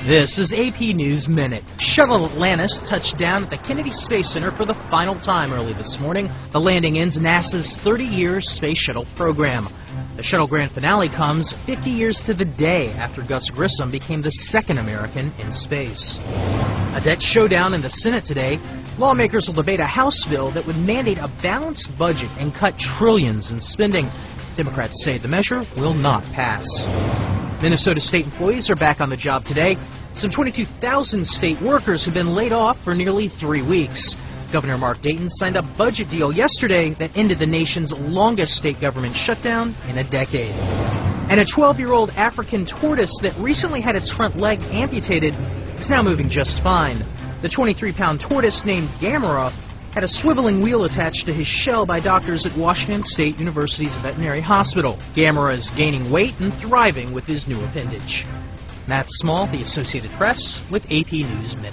This is AP News Minute. Shuttle Atlantis touched down at the Kennedy Space Center for the final time early this morning. The landing ends NASA's 30-year space shuttle program. The shuttle grand finale comes 50 years to the day after Gus Grissom became the second American in space. A debt showdown in the Senate today. Lawmakers will debate a House bill that would mandate a balanced budget and cut trillions in spending. Democrats say the measure will not pass. Minnesota state employees are back on the job today. Some 22,000 state workers have been laid off for nearly 3 weeks. Governor Mark Dayton signed a budget deal yesterday that ended the nation's longest state government shutdown in a decade. And a 12-year-old African tortoise that recently had its front leg amputated is now moving just fine. The 23-pound tortoise named Gamera had a swiveling wheel attached to his shell by doctors at Washington State University's veterinary hospital. Gamera is gaining weight and thriving with his new appendage. Matt Small, The Associated Press, with AP News Minute.